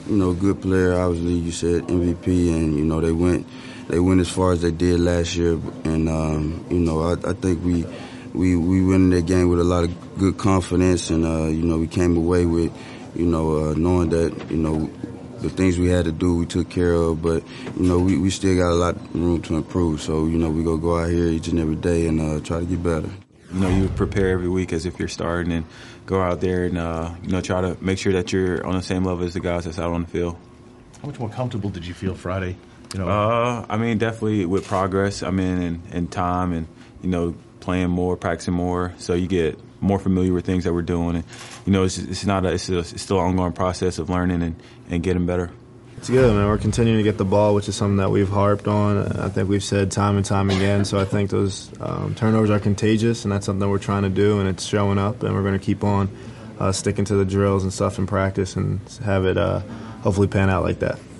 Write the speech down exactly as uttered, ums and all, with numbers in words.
you know, good player. Obviously, you said M V P, and you know they went they went as far as they did last year. And um, you know, I, I think we we we went in that game with a lot of good confidence, and uh, you know, we came away with you know uh, knowing that you know the things we had to do we took care of. But you know, we, we still got a lot of room to improve. So you know, we gonna go out here each and every day and uh, try to get better. You know, you prepare every week as if you're starting and go out there and, uh, you know, try to make sure that you're on the same level as the guys that's out on the field. How much more comfortable did you feel Friday? You know, uh, I mean, definitely with progress, I mean, and, and time and, you know, playing more, practicing more. So you get more familiar with things that we're doing. And, you know, it's, it's not a, it's, a, it's still an ongoing process of learning and, and getting better. It's good, man. We're continuing to get the ball, which is something that we've harped on. I think we've said time and time again. So I think those um, turnovers are contagious, and that's something we're trying to do, and it's showing up. And we're going to keep on uh, sticking to the drills and stuff in practice and have it uh, hopefully pan out like that.